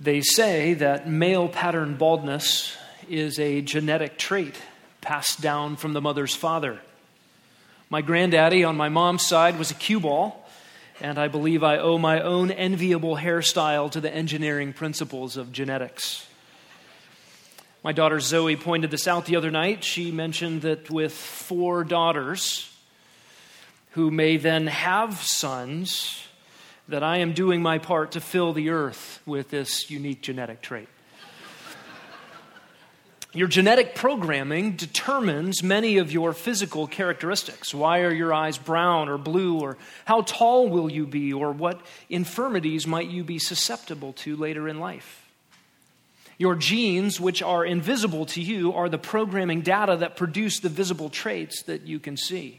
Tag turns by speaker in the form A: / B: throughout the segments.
A: They say that male pattern baldness is a genetic trait passed down from the mother's father. My granddaddy on my mom's side was a cue ball, and I believe I owe my own enviable hairstyle to the engineering principles of genetics. My daughter Zoe pointed this out the other night. She mentioned that with 4 daughters, who may then have sons, that I am doing my part to fill the earth with this unique genetic trait. Your genetic programming determines many of your physical characteristics. Why are your eyes brown or blue, or how tall will you be, or what infirmities might you be susceptible to later in life? Your genes, which are invisible to you, are the programming data that produce the visible traits that you can see.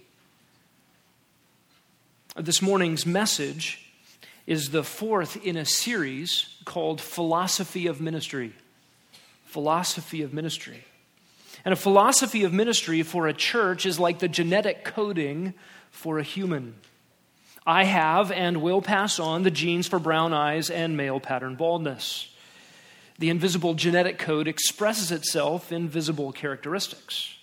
A: This morning's message is the 4th in a series called Philosophy of Ministry. Philosophy of Ministry. And a philosophy of ministry for a church is like the genetic coding for a human. I have and will pass on the genes for brown eyes and male pattern baldness. The invisible genetic code expresses itself in visible characteristics.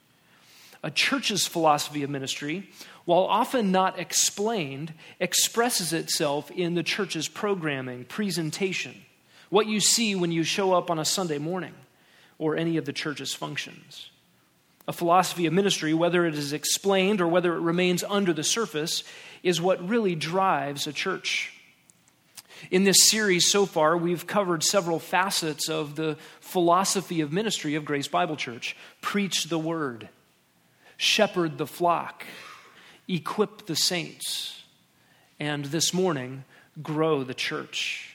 A: A church's philosophy of ministry, while often not explained, expresses itself in the church's programming, presentation, what you see when you show up on a Sunday morning or any of the church's functions. A philosophy of ministry, whether it is explained or whether it remains under the surface, is what really drives a church. In this series so far, we've covered several facets of the philosophy of ministry of Grace Bible Church. Preach the word, shepherd the flock, equip the saints, and this morning, grow the church.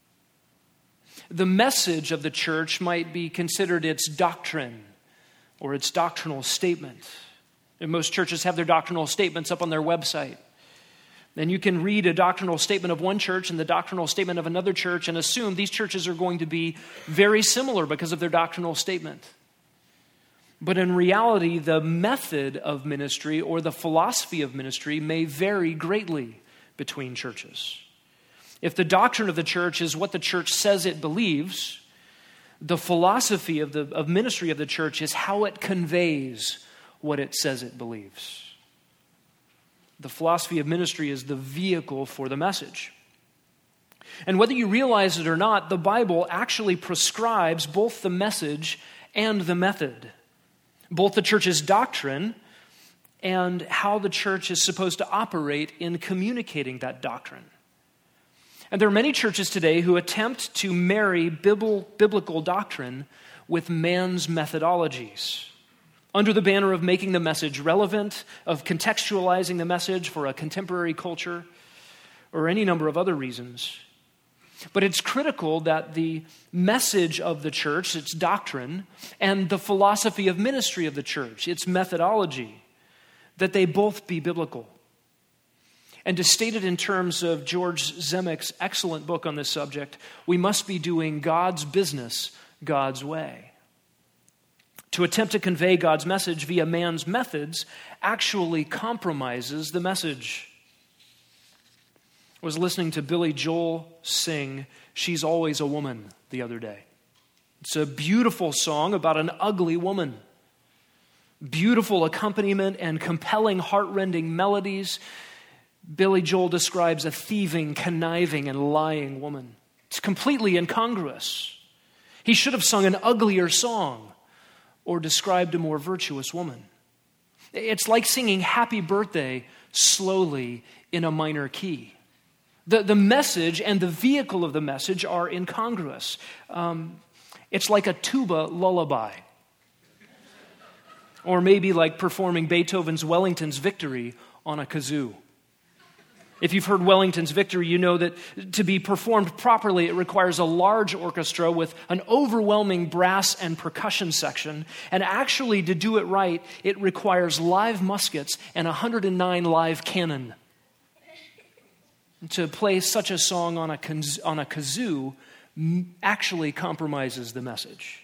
A: The message of the church might be considered its doctrine or its doctrinal statement. And most churches have their doctrinal statements up on their website. And you can read a doctrinal statement of one church and the doctrinal statement of another church and assume these churches are going to be very similar because of their doctrinal statement. But in reality, the method of ministry or the philosophy of ministry may vary greatly between churches. If the doctrine of the church is what the church says it believes, the philosophy of ministry of the church is how it conveys what it says it believes. The philosophy of ministry is the vehicle for the message. And whether you realize it or not, the Bible actually prescribes both the message and the method. Both the church's doctrine and how the church is supposed to operate in communicating that doctrine. And there are many churches today who attempt to marry biblical doctrine with man's methodologies, under the banner of making the message relevant, of contextualizing the message for a contemporary culture, or any number of other reasons. But it's critical that the message of the church, its doctrine, and the philosophy of ministry of the church, its methodology, that they both be biblical. And to state it in terms of George Zemeck's excellent book on this subject, we must be doing God's business God's way. To attempt to convey God's message via man's methods actually compromises the message. I was listening to Billy Joel sing "She's Always a Woman" the other day. It's a beautiful song about an ugly woman. Beautiful accompaniment and compelling, heart-rending melodies. Billy Joel describes a thieving, conniving, and lying woman. It's completely incongruous. He should have sung an uglier song or described a more virtuous woman. It's like singing "Happy Birthday" slowly in a minor key. The message and the vehicle of the message are incongruous. It's like a tuba lullaby. Or maybe like performing Beethoven's Wellington's Victory on a kazoo. If you've heard Wellington's Victory, you know that to be performed properly, it requires a large orchestra with an overwhelming brass and percussion section. And actually, to do it right, it requires live muskets and 109 live cannon. To play such a song on a kazoo actually compromises the message.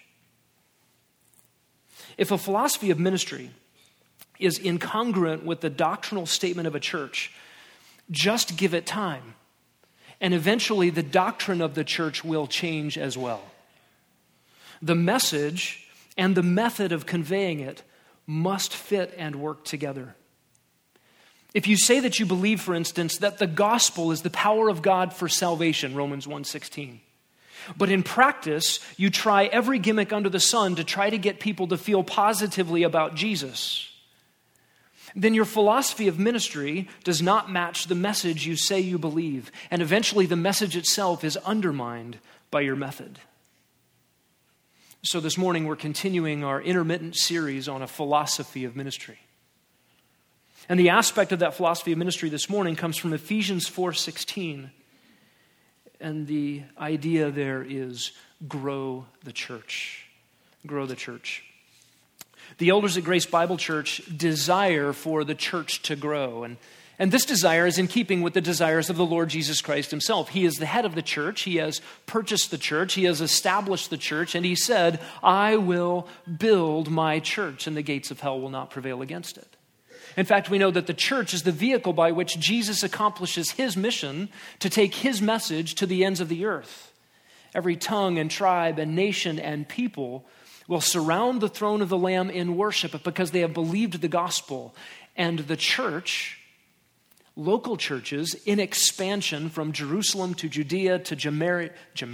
A: If a philosophy of ministry is incongruent with the doctrinal statement of a church, just give it time, And eventually the doctrine of the church will change as well. The message and the method of conveying it must fit and work together. If you say that you believe, for instance, that the gospel is the power of God for salvation, Romans 1:16, but in practice you try every gimmick under the sun to try to get people to feel positively about Jesus, then your philosophy of ministry does not match the message you say you believe, and eventually the message itself is undermined by your method. So this morning we're continuing our intermittent series on a philosophy of ministry. And the aspect of that philosophy of ministry this morning comes from Ephesians 4:16. And the idea there is grow the church. Grow the church. The elders at Grace Bible Church desire for the church to grow. And this desire is in keeping with the desires of the Lord Jesus Christ himself. He is the head of the church. He has purchased the church. He has established the church. And he said, I will build my church, and the gates of hell will not prevail against it. In fact, we know that the church is the vehicle by which Jesus accomplishes his mission to take his message to the ends of the earth. Every tongue and tribe and nation and people will surround the throne of the Lamb in worship because they have believed the gospel. And the church, local churches in expansion from Jerusalem to Judea to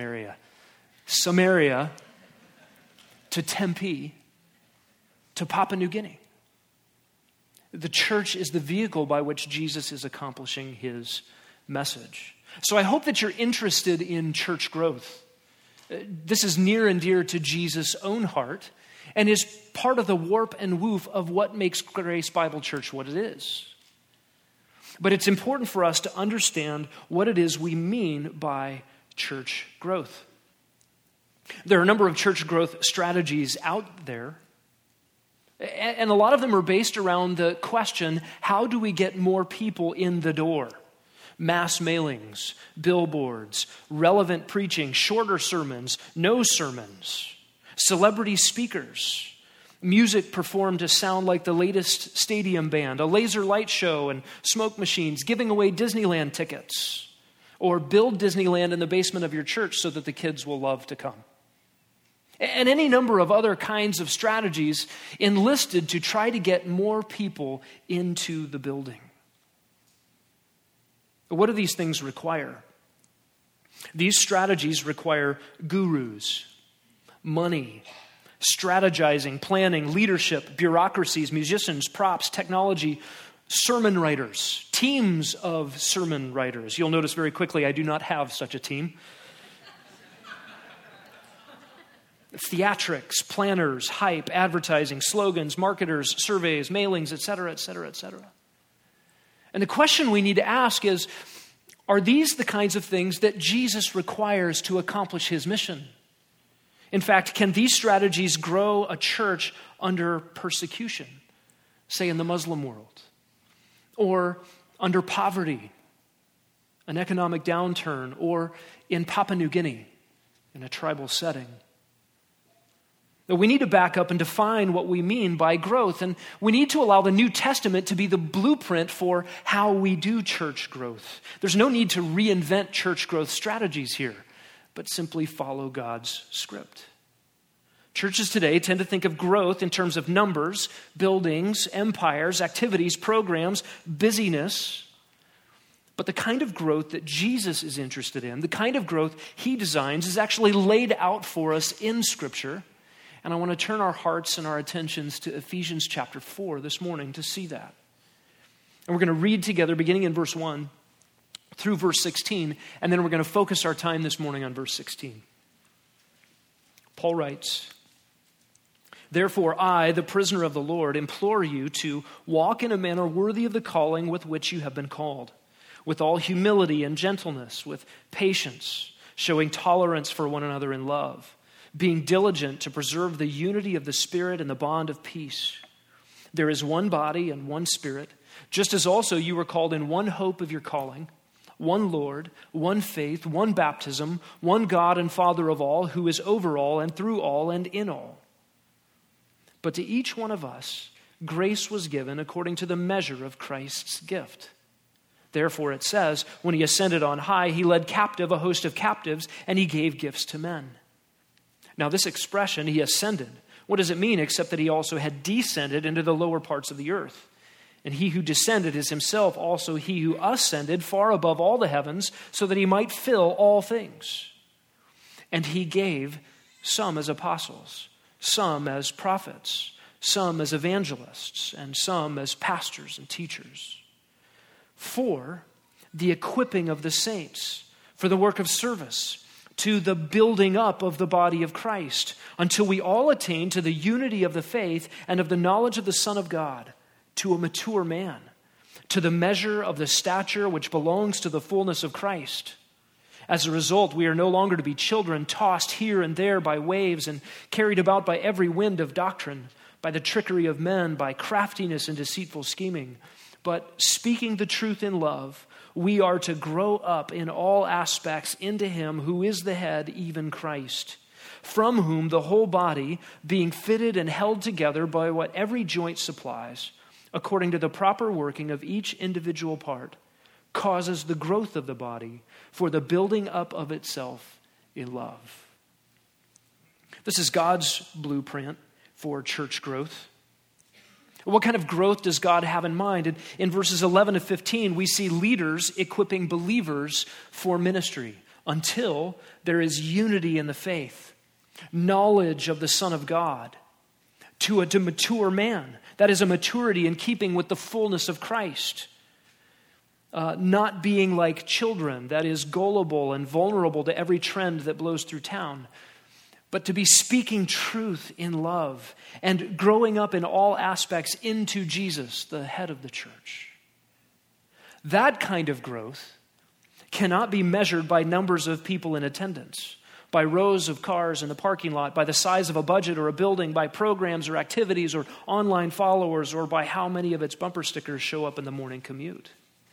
A: Samaria to Tempe to Papua New Guinea. The church is the vehicle by which Jesus is accomplishing his message. So I hope that you're interested in church growth. This is near and dear to Jesus' own heart and is part of the warp and woof of what makes Grace Bible Church what it is. But it's important for us to understand what it is we mean by church growth. There are a number of church growth strategies out there. And a lot of them are based around the question, how do we get more people in the door? Mass mailings, billboards, relevant preaching, shorter sermons, no sermons, celebrity speakers, music performed to sound like the latest stadium band, a laser light show and smoke machines, giving away Disneyland tickets, or build Disneyland in the basement of your church so that the kids will love to come. And any number of other kinds of strategies enlisted to try to get more people into the building. What do these things require? These strategies require gurus, money, strategizing, planning, leadership, bureaucracies, musicians, props, technology, sermon writers, teams of sermon writers. You'll notice very quickly I do not have such a team. Theatrics, planners, hype, advertising, slogans, marketers, surveys, mailings, etc., etc., etc. And the question we need to ask is, are these the kinds of things that Jesus requires to accomplish his mission? In fact, can these strategies grow a church under persecution, say in the Muslim world, or under poverty, an economic downturn, or in Papua New Guinea, in a tribal setting? We need to back up and define what we mean by growth, and we need to allow the New Testament to be the blueprint for how we do church growth. There's no need to reinvent church growth strategies here, but simply follow God's script. Churches today tend to think of growth in terms of numbers, buildings, empires, activities, programs, busyness. But the kind of growth that Jesus is interested in, the kind of growth he designs, is actually laid out for us in Scripture. And I want to turn our hearts and our attentions to Ephesians chapter 4 this morning to see that. And we're going to read together beginning in verse 1 through verse 16, and then we're going to focus our time this morning on verse 16. Paul writes, "Therefore I, the prisoner of the Lord, implore you to walk in a manner worthy of the calling with which you have been called, with all humility and gentleness, with patience, showing tolerance for one another in love, being diligent to preserve the unity of the Spirit and the bond of peace. There is one body and one Spirit, just as also you were called in one hope of your calling, one Lord, one faith, one baptism, one God and Father of all, who is over all and through all and in all. But to each one of us, grace was given according to the measure of Christ's gift. Therefore it says, when he ascended on high, he led captive a host of captives, and he gave gifts to men. Now this expression, he ascended, what does it mean except that he also had descended into the lower parts of the earth? And he who descended is himself also he who ascended far above all the heavens, so that he might fill all things. And he gave some as apostles, some as prophets, some as evangelists, and some as pastors and teachers, for the equipping of the saints, for the work of service, to the building up of the body of Christ, until we all attain to the unity of the faith and of the knowledge of the Son of God, to a mature man, to the measure of the stature which belongs to the fullness of Christ. As a result, we are no longer to be children, tossed here and there by waves and carried about by every wind of doctrine, by the trickery of men, by craftiness and deceitful scheming. But speaking the truth in love, we are to grow up in all aspects into him who is the head, even Christ, from whom the whole body, being fitted and held together by what every joint supplies, according to the proper working of each individual part, causes the growth of the body for the building up of itself in love. This is God's blueprint for church growth. What kind of growth does God have in mind? And in verses 11 to 15, we see leaders equipping believers for ministry until there is unity in the faith, knowledge of the Son of God, to a mature man. That is a maturity in keeping with the fullness of Christ. Not being like children, that is gullible and vulnerable to every trend that blows through town, but to be speaking truth in love and growing up in all aspects into Jesus, the head of the church. That kind of growth cannot be measured by numbers of people in attendance, by rows of cars in the parking lot, by the size of a budget or a building, by programs or activities or online followers, or by how many of its bumper stickers show up in the morning commute.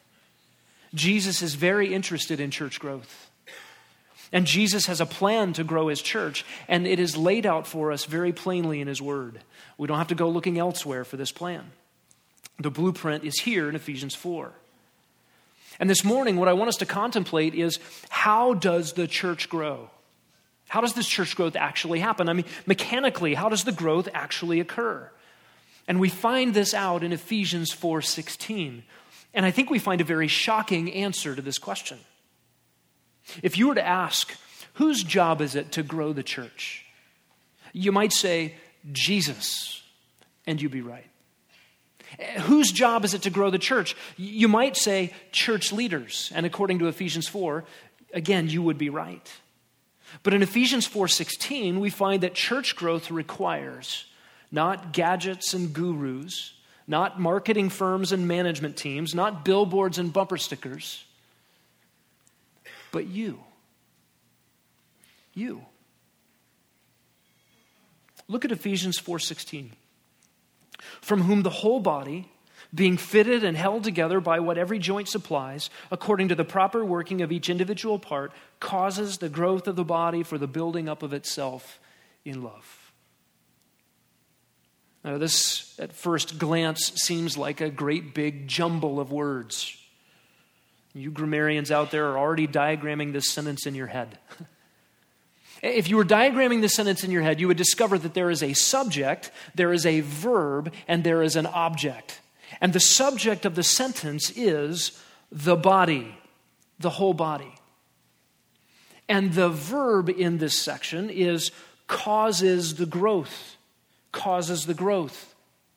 A: Jesus is very interested in church growth. And Jesus has a plan to grow his church, and it is laid out for us very plainly in his word. We don't have to go looking elsewhere for this plan. The blueprint is here in Ephesians 4. And this morning, what I want us to contemplate is, how does the church grow? How does this church growth actually happen? I mean, mechanically, how does the growth actually occur? And we find this out in Ephesians 4:16. And I think we find a very shocking answer to this question. If you were to ask, whose job is it to grow the church? You might say, Jesus, and you'd be right. Whose job is it to grow the church? You might say, church leaders, and according to Ephesians 4, again, you would be right. But in Ephesians 4:16, we find that church growth requires not gadgets and gurus, not marketing firms and management teams, not billboards and bumper stickers, but you. You. Look at Ephesians 4:16. From whom the whole body, being fitted and held together by what every joint supplies, according to the proper working of each individual part, causes the growth of the body for the building up of itself in love. Now, this, at first glance, seems like a great big jumble of words. You grammarians out there are already diagramming this sentence in your head. If you were diagramming this sentence in your head, you would discover that there is a subject, there is a verb, and there is an object. And the subject of the sentence is the body, the whole body. And the verb in this section is causes the growth. Causes the growth.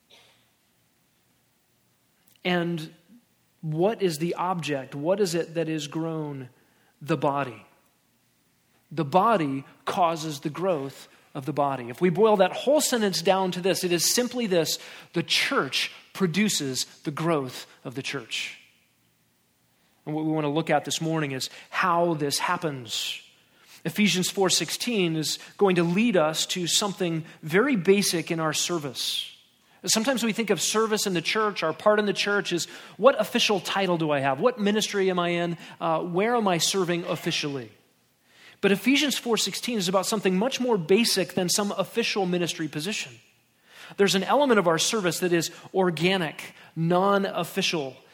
A: And what is the object? What is it that is grown? The body. The body causes the growth of the body. If we boil that whole sentence down to this, it is simply this: the church produces the growth of the church. And what we want to look at this morning is how this happens. Ephesians 4:16 is going to lead us to something very basic in our service. Sometimes we think of service in the church, our part in the church is, what official title do I have? What ministry am I in? Where am I serving officially? But Ephesians 4:16 is about something much more basic than some official ministry position. There's an element of our service that is organic, non-official.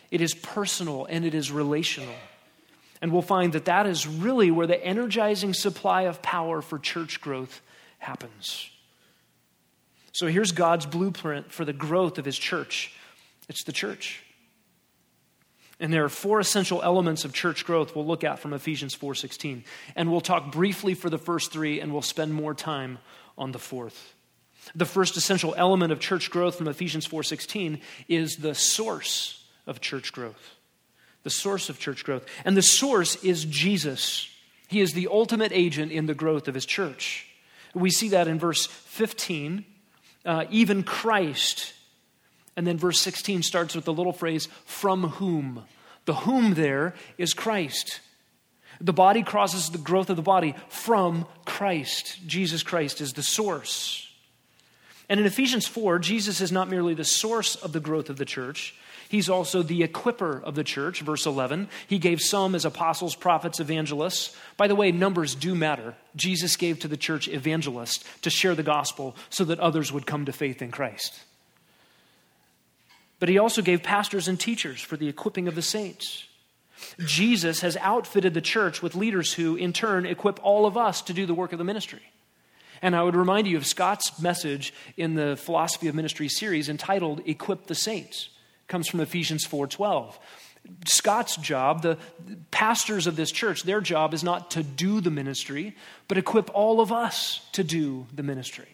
A: It is personal and it is relational. And we'll find that that is really where the energizing supply of power for church growth happens. So here's God's blueprint for the growth of his church. It's the church. And there are 4 essential elements of church growth we'll look at from Ephesians 4:16. And we'll talk briefly for the first 3, and we'll spend more time on the 4th. The first essential element of church growth from Ephesians 4:16 is the source of church growth. The source of church growth. And the source is Jesus. He is the ultimate agent in the growth of his church. We see that in verse 15, even Christ. And then verse 16 starts with the little phrase, from whom. The whom there is Christ. The body causes the growth of the body from Christ. Jesus Christ is the source. And in Ephesians 4, Jesus is not merely the source of the growth of the church, he's also the equipper of the church. Verse 11, he gave some as apostles, prophets, evangelists. By the way, numbers do matter. Jesus gave to the church evangelists to share the gospel so that others would come to faith in Christ. But he also gave pastors and teachers for the equipping of the saints. Jesus has outfitted the church with leaders who, in turn, equip all of us to do the work of the ministry. And I would remind you of Scott's message in the Philosophy of Ministry series entitled, Equip the Saints. It comes from Ephesians 4:12. Scott's job, the pastors of this church, their job is not to do the ministry, but equip all of us to do the ministry.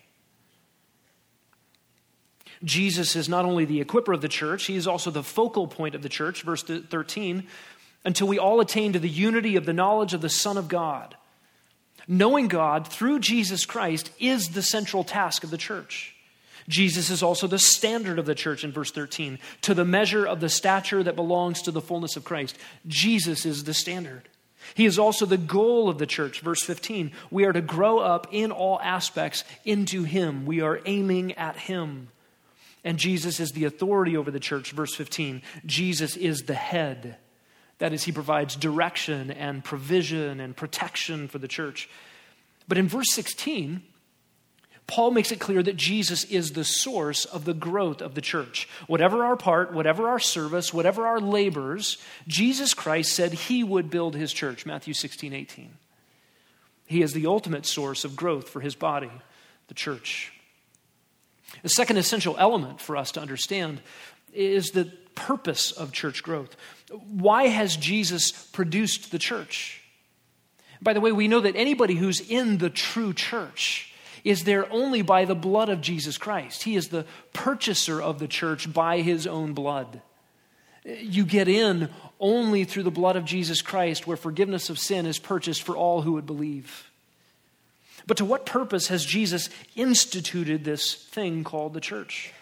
A: Jesus is not only the equipper of the church, he is also the focal point of the church, verse 13, until we all attain to the unity of the knowledge of the Son of God. Knowing God through Jesus Christ is the central task of the church. Jesus is also the standard of the church in verse 13, to the measure of the stature that belongs to the fullness of Christ. Jesus is the standard. He is also the goal of the church. Verse 15, we are to grow up in all aspects into him. We are aiming at him. And Jesus is the authority over the church. Verse 15, Jesus is the head. That is, he provides direction and provision and protection for the church. But in verse 16, Paul makes it clear that Jesus is the source of the growth of the church. Whatever our part, whatever our service, whatever our labors, Jesus Christ said he would build his church. Matthew 16:18. He is the ultimate source of growth for his body, the church. The second essential element for us to understand is the purpose of church growth. Why has Jesus produced the church? By the way, we know that anybody who's in the true church is there only by the blood of Jesus Christ. He is the purchaser of the church by his own blood. You get in only through the blood of Jesus Christ, where forgiveness of sin is purchased for all who would believe. But to what purpose has Jesus instituted this thing called the church?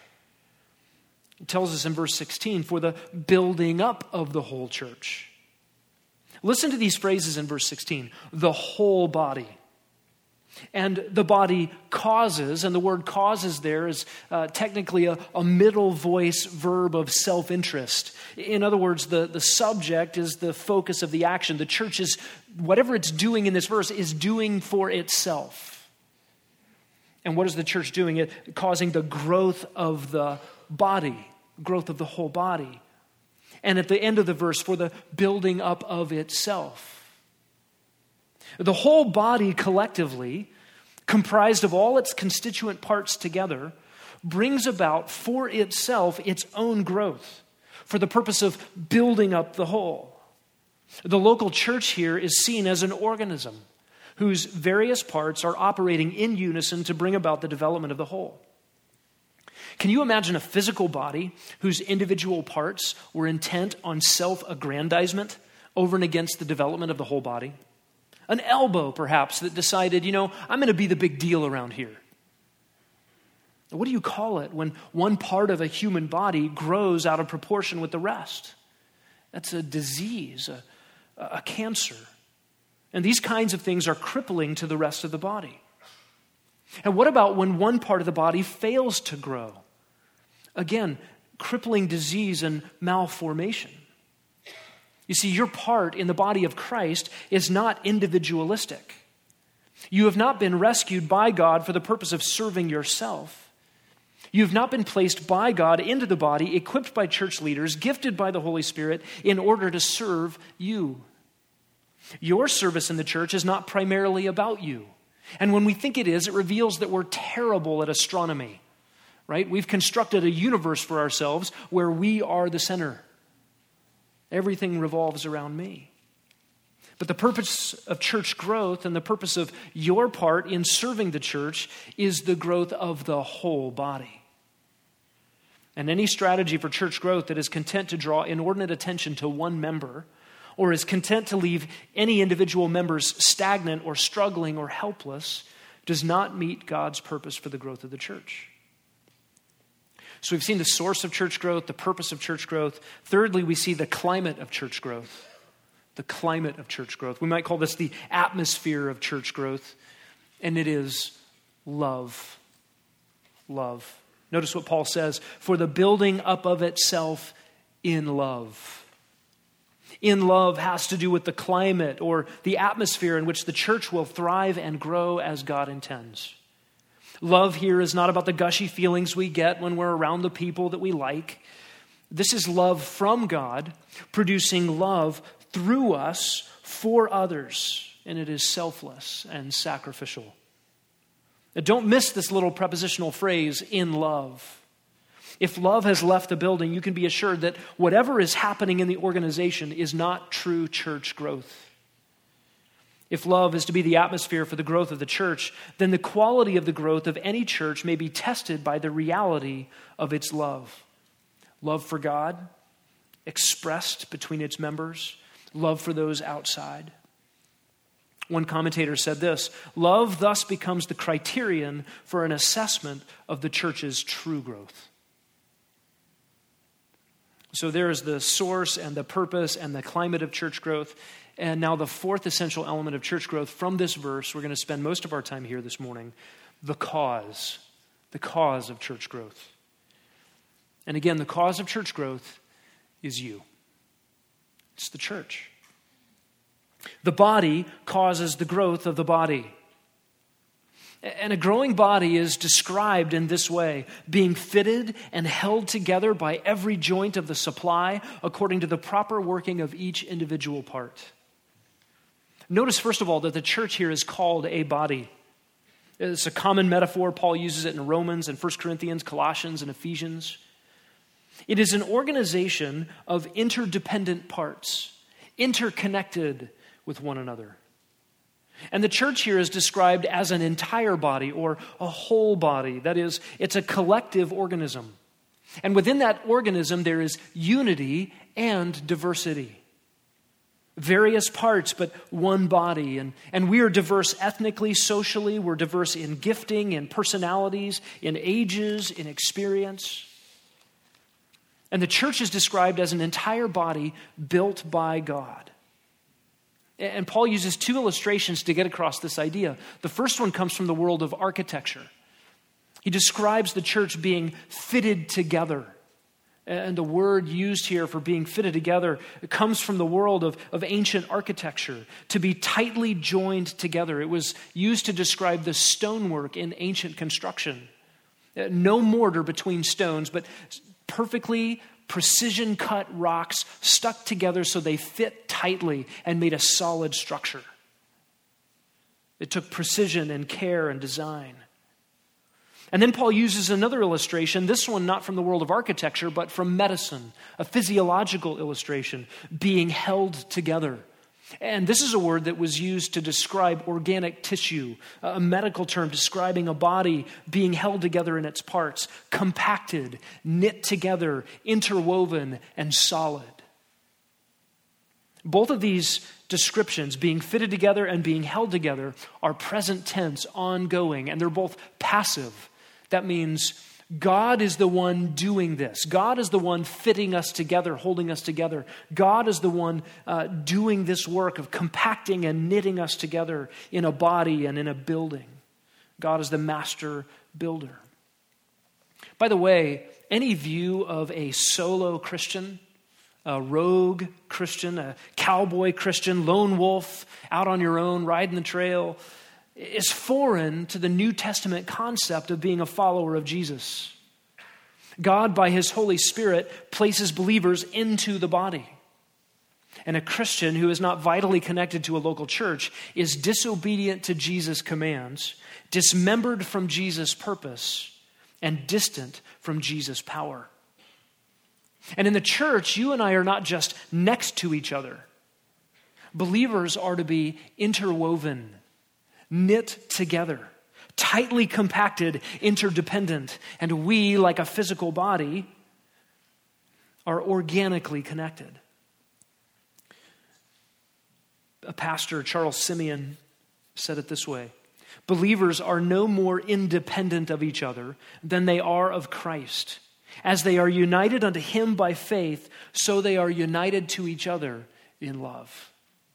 A: It tells us in verse 16, for the building up of the whole church. Listen to these phrases in verse 16. The whole body. And the body causes, and the word causes there is technically a middle voice verb of self-interest. In other words, the subject is the focus of the action. The church is, whatever it's doing in this verse, is doing for itself. And what is the church doing? It causing the growth of the body, growth of the whole body. And at the end of the verse, for the building up of itself. The whole body collectively, comprised of all its constituent parts together, brings about for itself its own growth for the purpose of building up the whole. The local church here is seen as an organism whose various parts are operating in unison to bring about the development of the whole. Can you imagine a physical body whose individual parts were intent on self-aggrandizement over and against the development of the whole body? An elbow, perhaps, that decided, I'm going to be the big deal around here. What do you call it when one part of a human body grows out of proportion with the rest? That's a disease, a cancer. And these kinds of things are crippling to the rest of the body. And what about when one part of the body fails to grow? Again, crippling disease and malformation. You see, your part in the body of Christ is not individualistic. You have not been rescued by God for the purpose of serving yourself. You have not been placed by God into the body, equipped by church leaders, gifted by the Holy Spirit in order to serve you. Your service in the church is not primarily about you. And when we think it is, it reveals that we're terrible at astronomy, right? We've constructed a universe for ourselves where we are the center. Everything revolves around me. But the purpose of church growth and the purpose of your part in serving the church is the growth of the whole body. And any strategy for church growth that is content to draw inordinate attention to one member, or is content to leave any individual members stagnant or struggling or helpless, does not meet God's purpose for the growth of the church. So we've seen the source of church growth, the purpose of church growth. Thirdly, we see the climate of church growth. The climate of church growth. We might call this the atmosphere of church growth, and it is love. Love. Notice what Paul says, for the building up of itself in love. In love has to do with the climate or the atmosphere in which the church will thrive and grow as God intends. Love here is not about the gushy feelings we get when we're around the people that we like. This is love from God, producing love through us for others, and it is selfless and sacrificial. Now, don't miss this little prepositional phrase, in love. If love has left the building, you can be assured that whatever is happening in the organization is not true church growth. If love is to be the atmosphere for the growth of the church, then the quality of the growth of any church may be tested by the reality of its love. Love for God, expressed between its members, love for those outside. One commentator said this, love thus becomes the criterion for an assessment of the church's true growth. So there is the source and the purpose and the climate of church growth. And now the fourth essential element of church growth from this verse, we're going to spend most of our time here this morning, the cause of church growth. And again, the cause of church growth is you. It's the church. The body causes the growth of the body. And a growing body is described in this way, being fitted and held together by every joint of the supply according to the proper working of each individual part. Notice, first of all, that the church here is called a body. It's a common metaphor. Paul uses it in Romans and 1 Corinthians, Colossians, and Ephesians. It is an organization of interdependent parts, interconnected with one another. And the church here is described as an entire body or a whole body. That is, it's a collective organism. And within that organism, there is unity and diversity. Various parts, but one body. And we are diverse ethnically, socially. We're diverse in gifting, in personalities, in ages, in experience. And the church is described as an entire body built by God. And Paul uses two illustrations to get across this idea. The first one comes from the world of architecture. He describes the church being fitted together. And the word used here for being fitted together comes from the world of ancient architecture, to be tightly joined together. It was used to describe the stonework in ancient construction. No mortar between stones, but perfectly precision-cut rocks stuck together so they fit tightly and made a solid structure. It took precision and care and design. And then Paul uses another illustration, this one not from the world of architecture, but from medicine, a physiological illustration, being held together. And this is a word that was used to describe organic tissue, a medical term describing a body being held together in its parts, compacted, knit together, interwoven, and solid. Both of these descriptions, being fitted together and being held together, are present tense, ongoing, and they're both passive. That means God is the one doing this. God is the one fitting us together, holding us together. God is the one doing this work of compacting and knitting us together in a body and in a building. God is the master builder. By the way, any view of a solo Christian, a rogue Christian, a cowboy Christian, lone wolf, out on your own, riding the trail, is foreign to the New Testament concept of being a follower of Jesus. God, by his Holy Spirit, places believers into the body. And a Christian who is not vitally connected to a local church is disobedient to Jesus' commands, dismembered from Jesus' purpose, and distant from Jesus' power. And in the church, you and I are not just next to each other. Believers are to be interwoven, knit together, tightly compacted, interdependent. And we, like a physical body, are organically connected. A pastor, Charles Simeon, said it this way: believers are no more independent of each other than they are of Christ. As they are united unto him by faith, so they are united to each other in love.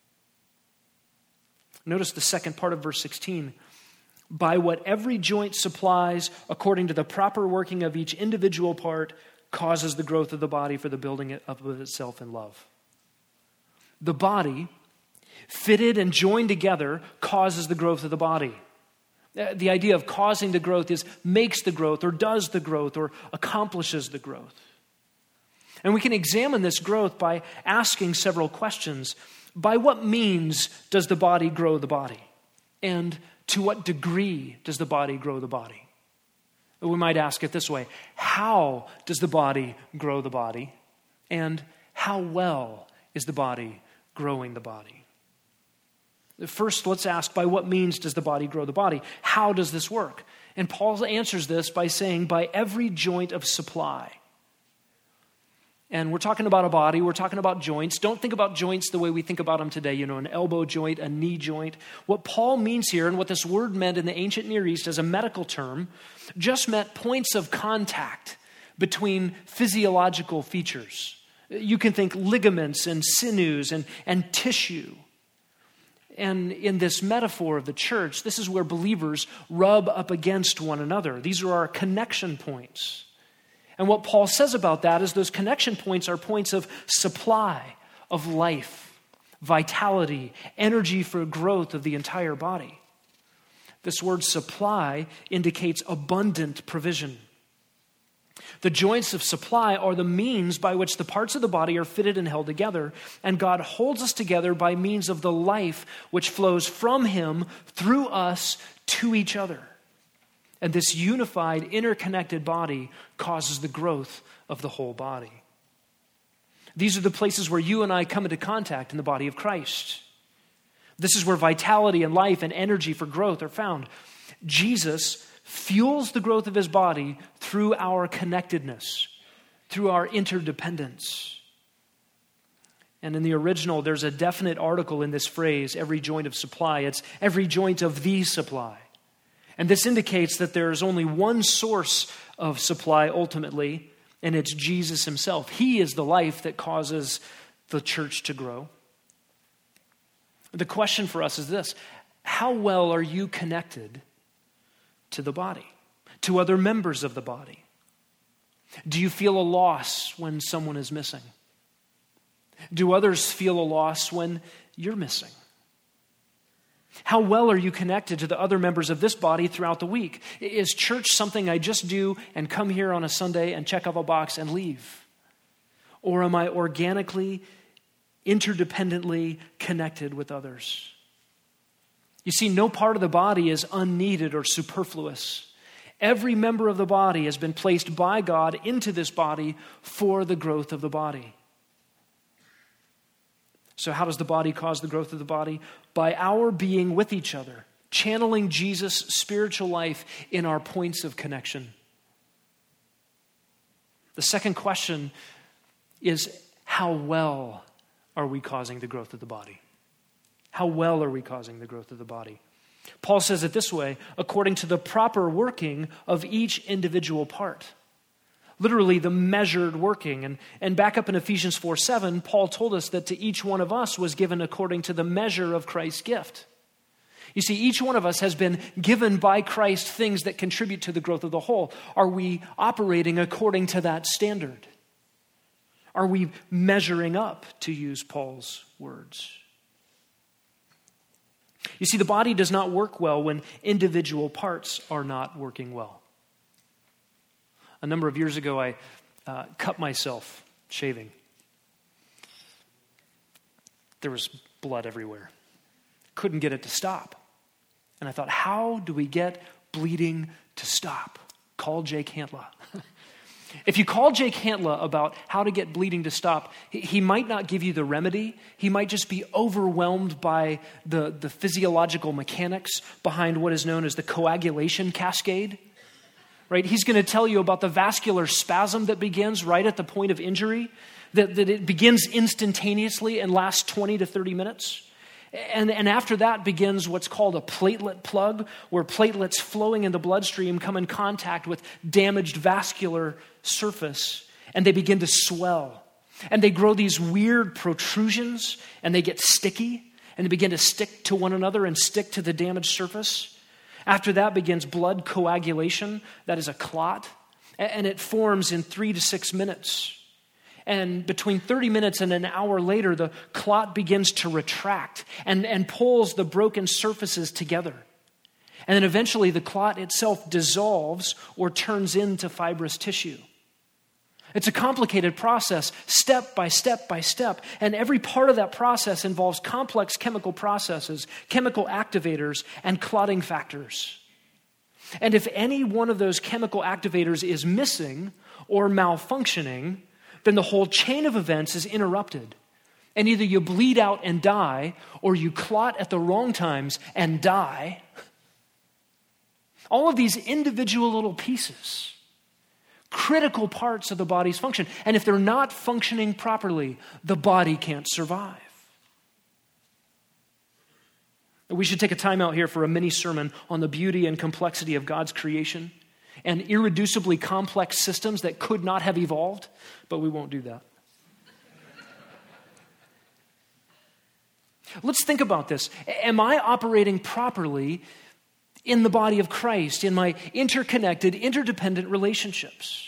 A: Notice the second part of verse 16. By what every joint supplies, according to the proper working of each individual part, causes the growth of the body for the building up of itself in love. The body, fitted and joined together, causes the growth of the body. The idea of causing the growth is makes the growth, or does the growth, or accomplishes the growth. And we can examine this growth by asking several questions. By what means does the body grow the body? And to what degree does the body grow the body? We might ask it this way: how does the body grow the body? And how well is the body growing the body? First, let's ask, by what means does the body grow the body? How does this work? And Paul answers this by saying, by every joint of supply. And we're talking about a body, we're talking about joints. Don't think about joints the way we think about them today, an elbow joint, a knee joint. What Paul means here, and what this word meant in the ancient Near East as a medical term, just meant points of contact between physiological features. You can think ligaments and sinews and tissue. And in this metaphor of the church, this is where believers rub up against one another. These are our connection points. And what Paul says about that is those connection points are points of supply, of life, vitality, energy for growth of the entire body. This word supply indicates abundant provision. The joints of supply are the means by which the parts of the body are fitted and held together, and God holds us together by means of the life which flows from him through us to each other. And this unified, interconnected body causes the growth of the whole body. These are the places where you and I come into contact in the body of Christ. This is where vitality and life and energy for growth are found. Jesus fuels the growth of his body through our connectedness, through our interdependence. And in the original, there's a definite article in this phrase, every joint of supply. It's every joint of the supply. And this indicates that there is only one source of supply ultimately, and it's Jesus himself. He is the life that causes the church to grow. The question for us is this: how well are you connected to the body, to other members of the body? Do you feel a loss when someone is missing? Do others feel a loss when you're missing? How well are you connected to the other members of this body throughout the week? Is church something I just do and come here on a Sunday and check off a box and leave? Or am I organically, interdependently connected with others? You see, no part of the body is unneeded or superfluous. Every member of the body has been placed by God into this body for the growth of the body. So how does the body cause the growth of the body? By our being with each other, channeling Jesus' spiritual life in our points of connection. The second question is, how well are we causing the growth of the body? How well are we causing the growth of the body? Paul says it this way: according to the proper working of each individual part. Literally, the measured working. And back up in Ephesians 4:7, Paul told us that to each one of us was given according to the measure of Christ's gift. You see, each one of us has been given by Christ things that contribute to the growth of the whole. Are we operating according to that standard? Are we measuring up, to use Paul's words? You see, the body does not work well when individual parts are not working well. A number of years ago, I cut myself shaving. There was blood everywhere. Couldn't get it to stop. And I thought, how do we get bleeding to stop? Call Jake Hantla. If you call Jake Hantla about how to get bleeding to stop, he might not give you the remedy. He might just be overwhelmed by the physiological mechanics behind what is known as the coagulation cascade. Right? He's going to tell you about the vascular spasm that begins right at the point of injury, that it begins instantaneously and lasts 20 to 30 minutes. And after that begins what's called a platelet plug, where platelets flowing in the bloodstream come in contact with damaged vascular surface, and they begin to swell. And they grow these weird protrusions, and they get sticky, and they begin to stick to one another and stick to the damaged surface. After that begins blood coagulation, that is a clot, and it forms in 3 to 6 minutes. And between 30 minutes and an hour later, the clot begins to retract and pulls the broken surfaces together. And then eventually the clot itself dissolves or turns into fibrous tissue. It's a complicated process, step by step by step. And every part of that process involves complex chemical processes, chemical activators, and clotting factors. And if any one of those chemical activators is missing or malfunctioning, then the whole chain of events is interrupted. And either you bleed out and die, or you clot at the wrong times and die. All of these individual little pieces, critical parts of the body's function. And if they're not functioning properly, the body can't survive. We should take a time out here for a mini sermon on the beauty and complexity of God's creation and irreducibly complex systems that could not have evolved, but we won't do that. Let's think about this. Am I operating properly in the body of Christ, in my interconnected, interdependent relationships?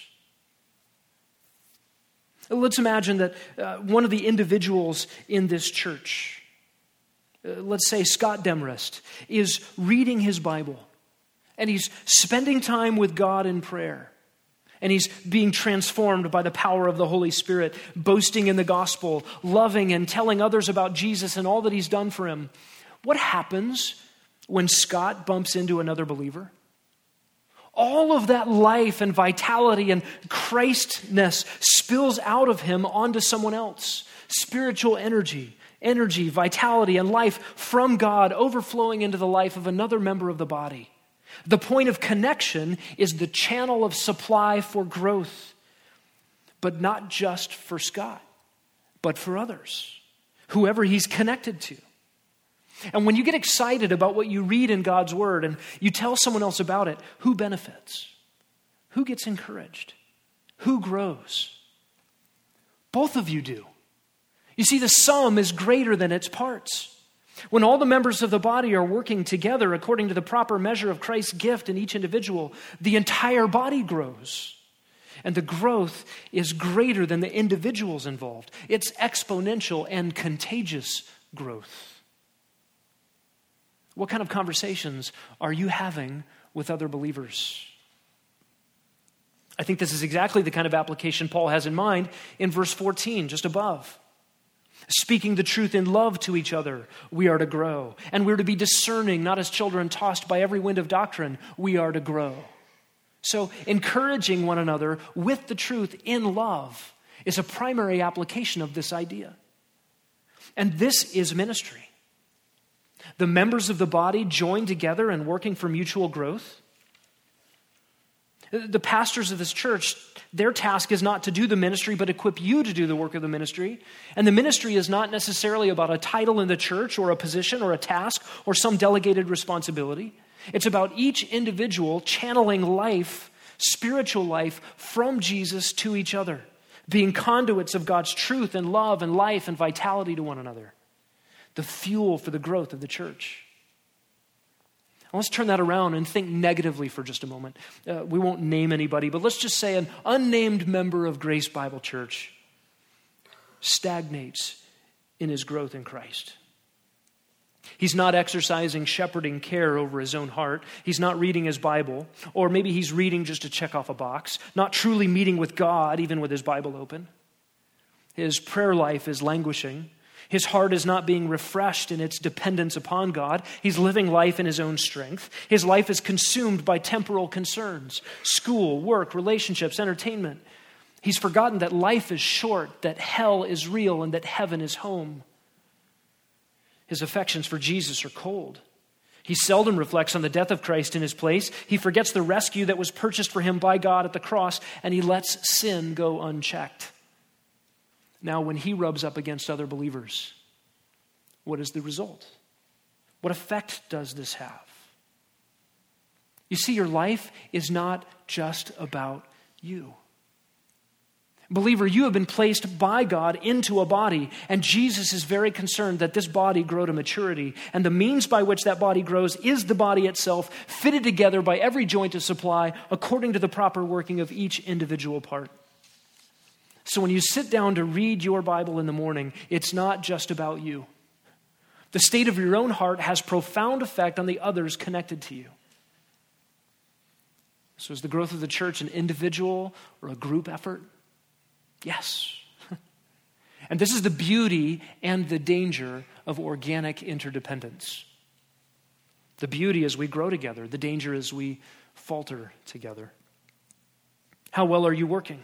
A: Let's imagine that one of the individuals in this church, let's say Scott Demarest, is reading his Bible. And he's spending time with God in prayer. And he's being transformed by the power of the Holy Spirit, boasting in the gospel, loving and telling others about Jesus and all that he's done for him. What happens when Scott bumps into another believer? All of that life and vitality and Christness spills out of him onto someone else. Spiritual energy, vitality, and life from God overflowing into the life of another member of the body. The point of connection is the channel of supply for growth, but not just for Scott, but for others, whoever he's connected to. And when you get excited about what you read in God's word and you tell someone else about it, who benefits? Who gets encouraged? Who grows? Both of you do. You see, the sum is greater than its parts. When all the members of the body are working together according to the proper measure of Christ's gift in each individual, the entire body grows. And the growth is greater than the individuals involved. It's exponential and contagious growth. What kind of conversations are you having with other believers? I think this is exactly the kind of application Paul has in mind in verse 14, just above. Speaking the truth in love to each other, we are to grow. And we're to be discerning, not as children tossed by every wind of doctrine, we are to grow. So encouraging one another with the truth in love is a primary application of this idea. And this is ministry. The members of the body join together and working for mutual growth. The pastors of this church, their task is not to do the ministry, but equip you to do the work of the ministry. And the ministry is not necessarily about a title in the church or a position or a task or some delegated responsibility. It's about each individual channeling life, spiritual life, from Jesus to each other, being conduits of God's truth and love and life and vitality to one another, the fuel for the growth of the church. Let's turn that around and think negatively for just a moment. We won't name anybody, but let's just say an unnamed member of Grace Bible Church stagnates in his growth in Christ. He's not exercising shepherding care over his own heart. He's not reading his Bible, or maybe he's reading just to check off a box, not truly meeting with God, even with his Bible open. His prayer life is languishing. His heart is not being refreshed in its dependence upon God. He's living life in his own strength. His life is consumed by temporal concerns, school, work, relationships, entertainment. He's forgotten that life is short, that hell is real, and that heaven is home. His affections for Jesus are cold. He seldom reflects on the death of Christ in his place. He forgets the rescue that was purchased for him by God at the cross, and he lets sin go unchecked. Now, when he rubs up against other believers, what is the result? What effect does this have? You see, your life is not just about you. Believer, you have been placed by God into a body, and Jesus is very concerned that this body grow to maturity, and the means by which that body grows is the body itself, fitted together by every joint to supply according to the proper working of each individual part. So when you sit down to read your Bible in the morning, it's not just about you. The state of your own heart has profound effect on the others connected to you. So is the growth of the church an individual or a group effort? Yes. And this is the beauty and the danger of organic interdependence. The beauty is we grow together. The danger is we falter together. How well are you working?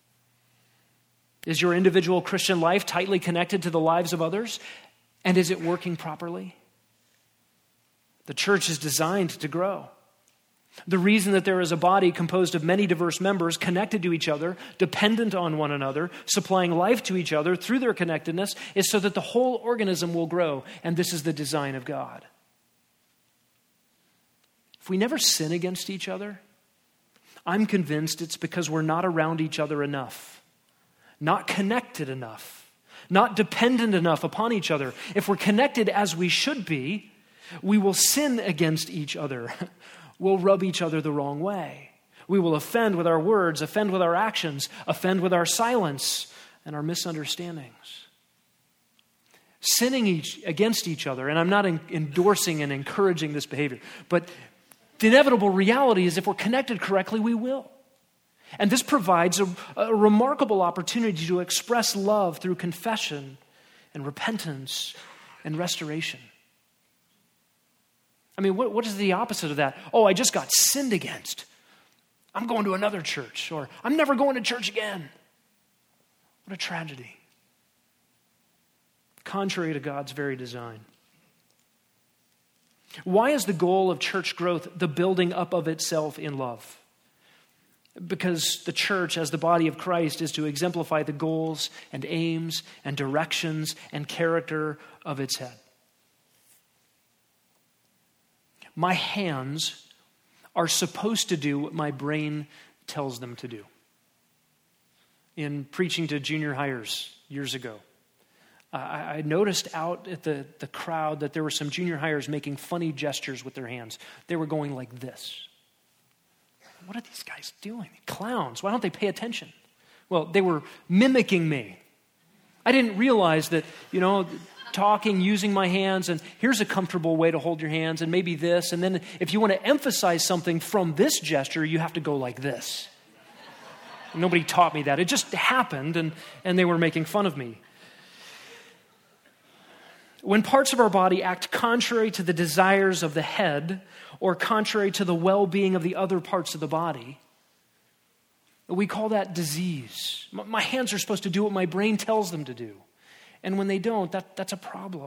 A: Is your individual Christian life tightly connected to the lives of others? And is it working properly? The church is designed to grow. The reason that there is a body composed of many diverse members connected to each other, dependent on one another, supplying life to each other through their connectedness, is so that the whole organism will grow. And this is the design of God. If we never sin against each other, I'm convinced it's because we're not around each other enough. Not connected enough, not dependent enough upon each other. If we're connected as we should be, we will sin against each other. We'll rub each other the wrong way. We will offend with our words, offend with our actions, offend with our silence and our misunderstandings. Sinning against each other, and I'm not endorsing and encouraging this behavior, but the inevitable reality is if we're connected correctly, we will. And this provides a remarkable opportunity to express love through confession and repentance and restoration. I mean, what is the opposite of that? Oh, I just got sinned against. I'm going to another church, or I'm never going to church again. What a tragedy. Contrary to God's very design. Why is the goal of church growth the building up of itself in love? Because the church, as the body of Christ, is to exemplify the goals and aims and directions and character of its head. My hands are supposed to do what my brain tells them to do. In preaching to junior hires years ago, I noticed out at the crowd that there were some junior hires making funny gestures with their hands. They were going like this. What are these guys doing? Clowns. Why don't they pay attention? Well, they were mimicking me. I didn't realize that, talking, using my hands, and here's a comfortable way to hold your hands, and maybe this, and then if you want to emphasize something from this gesture, you have to go like this. Nobody taught me that. It just happened, and they were making fun of me. When parts of our body act contrary to the desires of the head or contrary to the well-being of the other parts of the body, we call that disease. My hands are supposed to do what my brain tells them to do. And when they don't, that's a problem.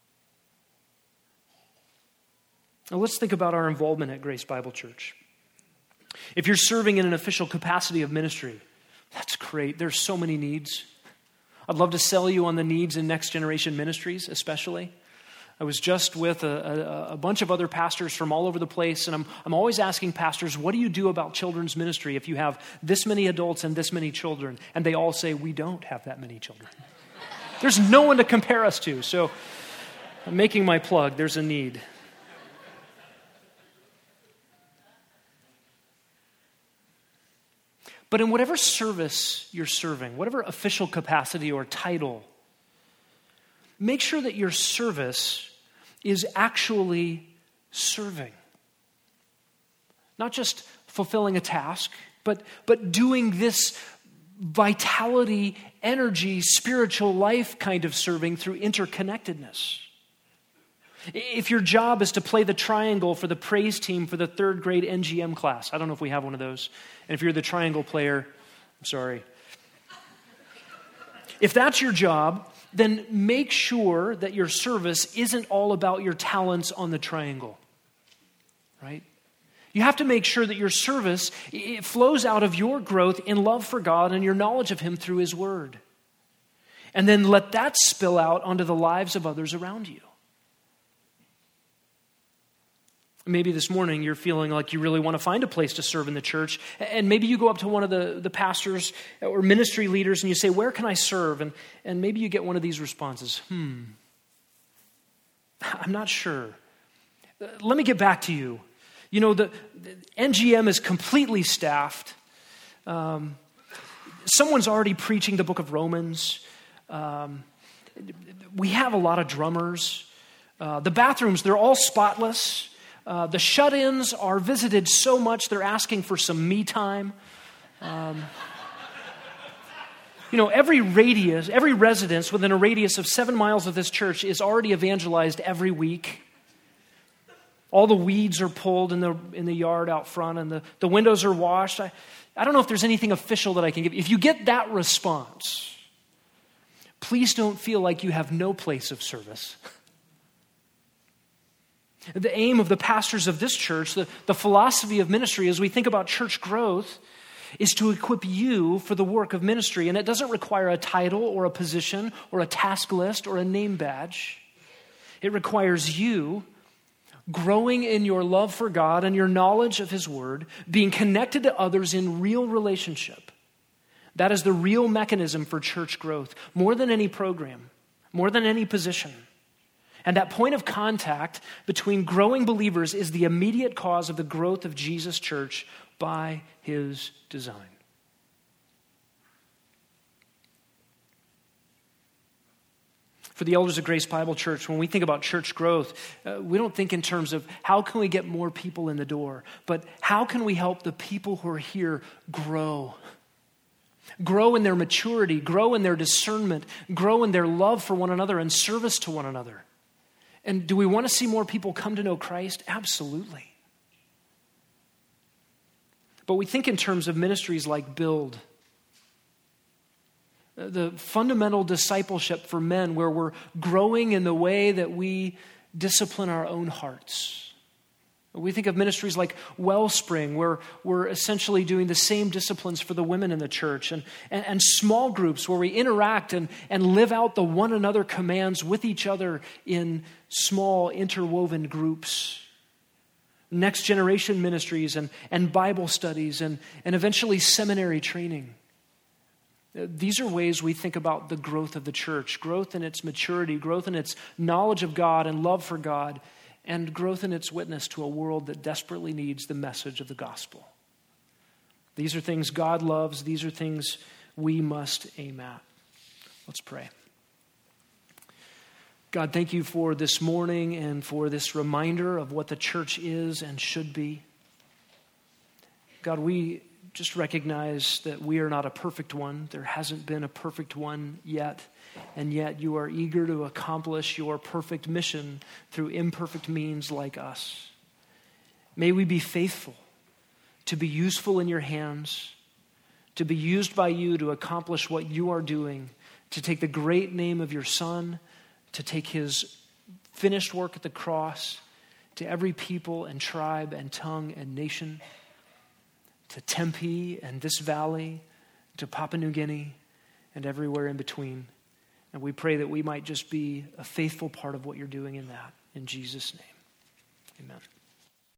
A: Now let's think about our involvement at Grace Bible Church. If you're serving in an official capacity of ministry, that's great. There's so many needs. I'd love to sell you on the needs in Next Generation Ministries, especially. I was just with a bunch of other pastors from all over the place, and I'm always asking pastors, what do you do about children's ministry if you have this many adults and this many children? And they all say, we don't have that many children. There's no one to compare us to, so I'm making my plug. There's a need. But in whatever service you're serving, whatever official capacity or title, make sure that your service is actually serving. Not just fulfilling a task, but doing this vitality, energy, spiritual life kind of serving through interconnectedness. If your job is to play the triangle for the praise team for the 3rd grade NGM class, I don't know if we have one of those, and if you're the triangle player, I'm sorry. If that's your job, then make sure that your service isn't all about your talents on the triangle, right? You have to make sure that your service, it flows out of your growth in love for God and your knowledge of Him through His Word. And then let that spill out onto the lives of others around you. Maybe this morning you're feeling like you really want to find a place to serve in the church. And maybe you go up to one of the pastors or ministry leaders and you say, where can I serve? And maybe you get one of these responses. I'm not sure. Let me get back to you. You know, the NGM is completely staffed. Someone's already preaching the book of Romans. We have a lot of drummers. The bathrooms, they're all spotless. The shut-ins are visited so much they're asking for some me time. Every residence within a radius of 7 miles of this church is already evangelized every week. All the weeds are pulled in the yard out front, and the windows are washed. I don't know if there's anything official that I can give you. If you get that response, please don't feel like you have no place of service. The aim of the pastors of this church, the philosophy of ministry as we think about church growth, is to equip you for the work of ministry. And it doesn't require a title or a position or a task list or a name badge. It requires you growing in your love for God and your knowledge of His Word, being connected to others in real relationship. That is the real mechanism for church growth, more than any program, more than any position. And that point of contact between growing believers is the immediate cause of the growth of Jesus' church by His design. For the elders of Grace Bible Church, when we think about church growth, we don't think in terms of how can we get more people in the door, but how can we help the people who are here grow? Grow in their maturity, grow in their discernment, grow in their love for one another and service to one another. And do we want to see more people come to know Christ? Absolutely. But we think in terms of ministries like Build, the fundamental discipleship for men where we're growing in the way that we discipline our own hearts. We think of ministries like Wellspring, where we're essentially doing the same disciplines for the women in the church, and small groups where we interact and live out the one another commands with each other in small interwoven groups. Next generation ministries and Bible studies and eventually seminary training. These are ways we think about the growth of the church, growth in its maturity, growth in its knowledge of God and love for God, and growth in its witness to a world that desperately needs the message of the gospel. These are things God loves. These are things we must aim at. Let's pray. God, thank you for this morning and for this reminder of what the church is and should be. God, we just recognize that we are not a perfect one. There hasn't been a perfect one yet. And yet you are eager to accomplish your perfect mission through imperfect means like us. May we be faithful to be useful in your hands, to be used by you to accomplish what you are doing, to take the great name of your Son, to take his finished work at the cross to every people and tribe and tongue and nation, to Tempe and this valley, to Papua New Guinea and everywhere in between. And we pray that we might just be a faithful part of what you're doing in that. In Jesus' name, amen.